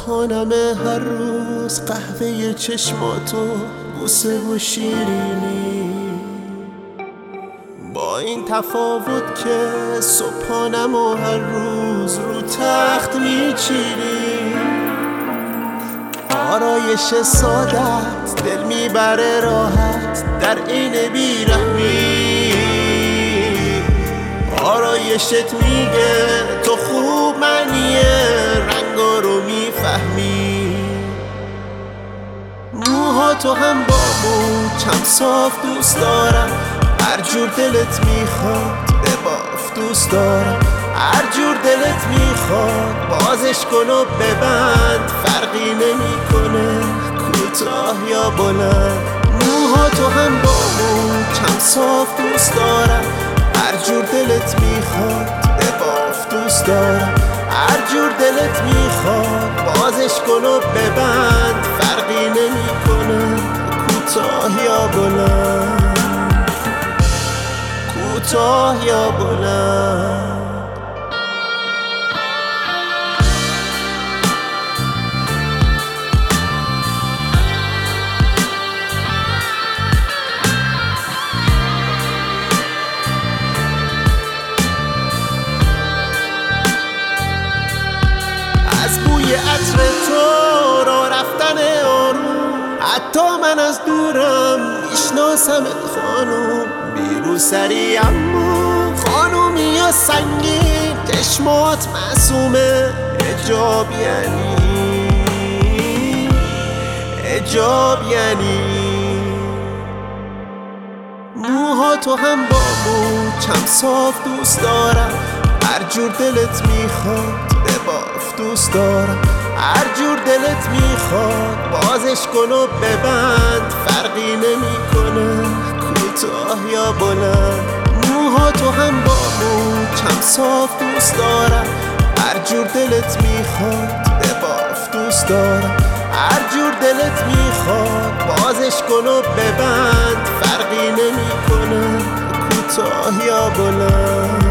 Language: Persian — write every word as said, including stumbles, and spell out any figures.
صبحانمه هر روز قهوه چشماتو، بوسه و شیرینی. با این تفاوت که صبحانمو هر روز رو تخت میچینی. آرایش سادت دل میبره راحت در عین بیرحمی. آرایشت میگه تو خوب منیه، رنگا رو میفهمی. موها تو هم با مو چم صاف دوست دارم، هر جور دلت میخواد بباف دوست دارم. هر جور دلت میخواد بازش کن و ببند، فرقی نمیکنه کوتاه یا بلند. موها تو هم با مو چم صاف دوست دارم، هر جور دلت میخواد بباف دوست دارم. هر جور دلت میخواد بازش کن و ببند، فرقی نمیکنه کوتاه یا بلند، کوتاه یا بلند. از بوی عطر تو را رفتن آروم، حتی من از دورم میشناسمت خانوم. بیرو سری اما خانومی یا سنگین، چشمات معصومه حجاب یعنی، حجاب یعنی. موها تو هم با مو چم صاف دوست دارم، هر جور دلت میخواد بباف دوست دارم. هر جور دلت میخواد بازش کن و ببند، فرقی نمیکنه کوتاه یا بلند. موها تو هم با مو چم صاف دوست دارم، هر جور دلت میخواد بباف دوست دارم. هر جور دلت میخواد بازش کن و ببند، فرقی نمیکنه کوتاه یا بلند.